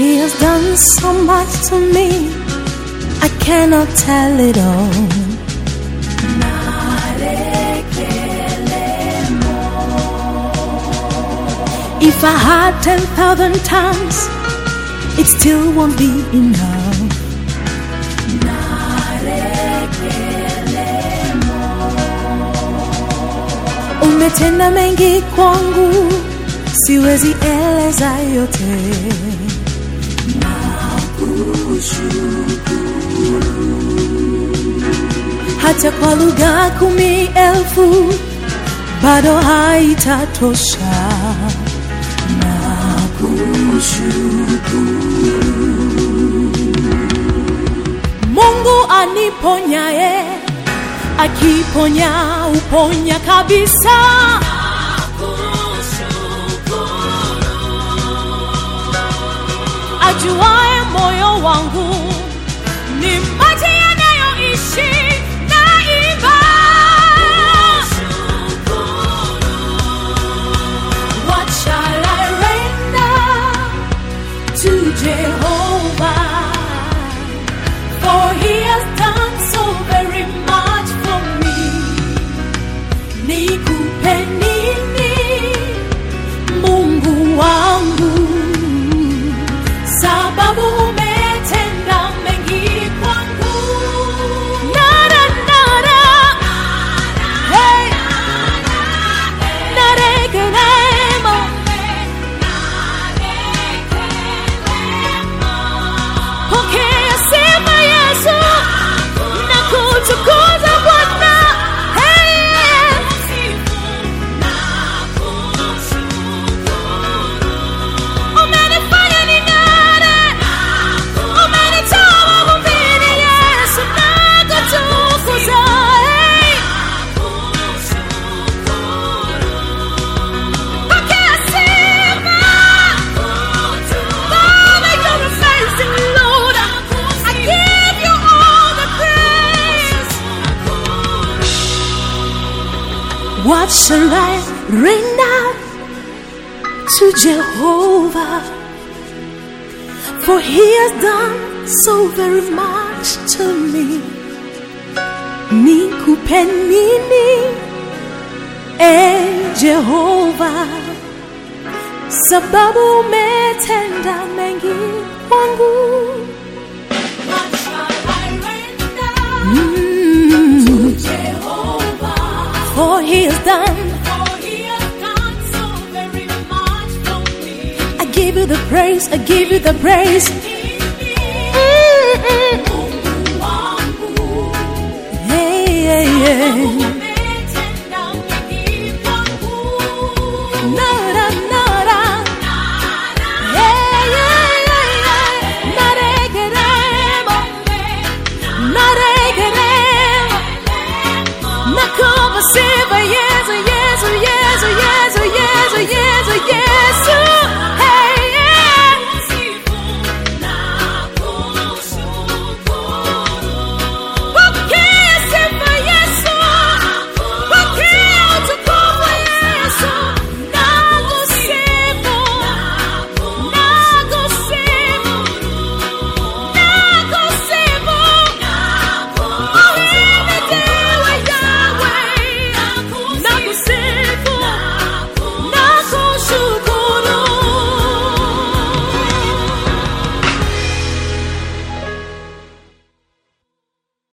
He has done so much to me, I cannot tell it all. If I had 10,000 tongues, it still won't be enough. Umetenda mengi kwangu, siwezi eleza yote. Hata kwa lugha 10,000 bado haitatosha. Mungu aniponyaye, akiponya uponya kabisa. Ajuaye moyo wangu, ni maji yanayoishi naimba. What shall I render to Jehovah? For he has done so very much for me. Nikupe nini, Mungu wangu, sababu umetenda mengi kwangu. Nada, nada, hey, narekelemo. Pokea sifa Yesu, na kutukuza Bwana. Hey, umenifanya ning'are, umenitoa mavumbini Yesu, na kutukuza. Hey, pokea sifa. Father, you're amazing, Lord. I give you all the praise. What shall I render to Jehovah? For he has done so very much to me. Nikupe nini, Jehovah, sababu umetenda mengi kwangu. What shall I render to Jehovah? For he has done so very much for me. I give you the praise, I give you the praise. Hey, hey, hey. Nada, nada. Yeah, yeah, yeah, yeah. Narekelemo, narekelemo. Nakupa sifa Yesu.